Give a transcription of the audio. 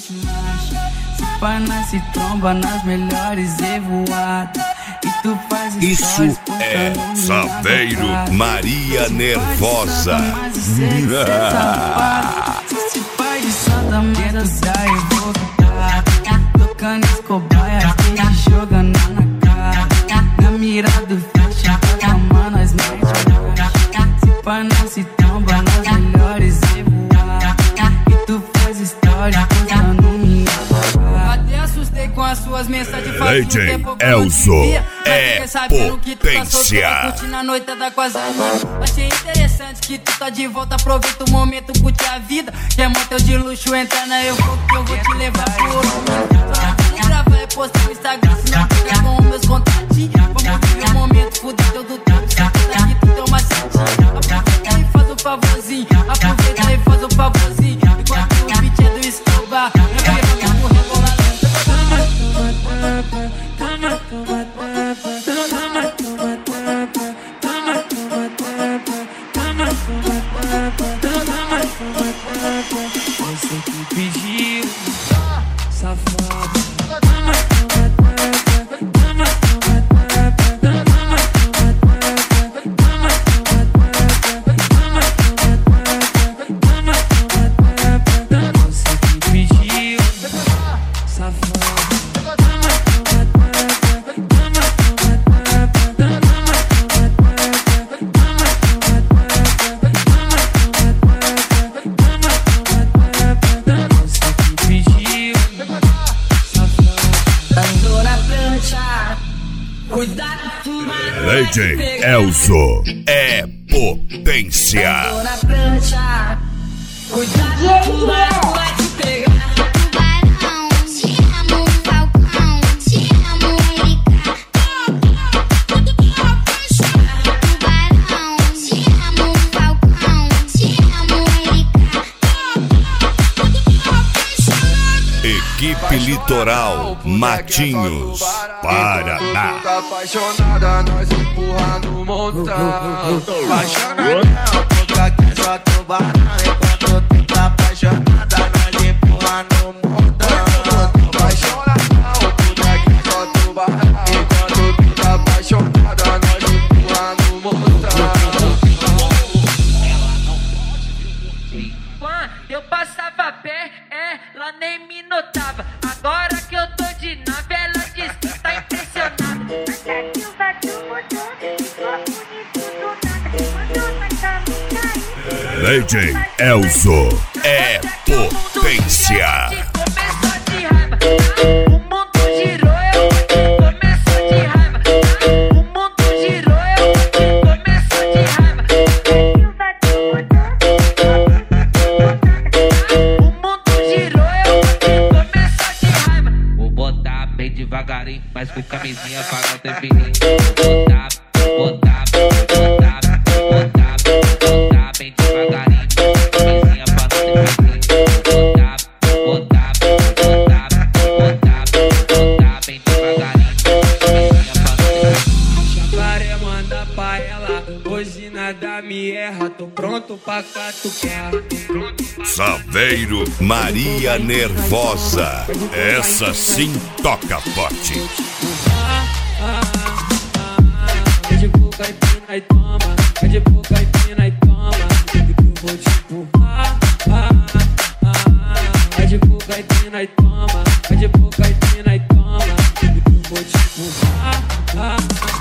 se pá, nasce tromba nas melhores evoadas. E tu faz isso é Saveiro Maria Nervosa. Se faz de santa dentro da evoada, tocando as cobaias, e jogando na cara. Na mira do flash, mano, nós mete. Se pá, nasce tromba nas melhores evoadas. E tu faz história contando minha cara. Até assustei com as suas mensagens. Legend Elzo é potência. Na noitada com as amigas. Achei interessante que tu tá de volta. Aproveita o momento, curte a vida. Quer motel de luxo, entra na eu vou que eu vou te levar pro outro. Gravar e postar no Instagram. Se não fica com os meus contatinhos. Vamos viver o momento, fuder teu do tempo. Senta aqui, tu tem uma sentinha. Aproveita e faz o favorzinho. Aproveita e faz o favorzinho. Enquanto o beat é do Escobar. Você que pediu, safado. Você que pediu, safado. Legend Elzo é potência. Na prancha, cuidado, o tubarão vai te pegar. Tubarão, te amo, Falcão, te amo, Erika. Tubarão, te amo, Falcão, te amo, Erika. Equipe Litoral Matinhos, Paraná. Tá apaixonada, nós empurra no montão. Apaixonada, puta que só tubarão. Enquanto tu tá apaixonada, nós empurra no montão. Apaixonada, puta que só tubarão. Enquanto tu tá apaixonada, nós empurra no montão. Quando eu passava a pé, ela nem me notava. Agora que eu tô de nave, ela diz que tá impressionada. Legend Elzo é potência. O mundo girou, eu começou de raiva. O mundo girou, eu começou de raiva. O mundo girou, eu começou de raiva. Vou botar bem devagarinho, mas com camisinha pra não ter perigo. Vou botar bem devagarinho, camisinha pra não ter perigo. Vou botar bem devagarinho, camisinha pra não ter perigo. Chavaré manda pra ela, hoje nada me erra. Tô pronto pra catucar. Saveiro Maria Nervosa. Essa sim toca forte. É de boca e pina e toma. É de boca e pina e toma. Que eu vou te empurrar. É de boca e pina e toma. É de boca e pina e toma. Que eu vou te empurrar.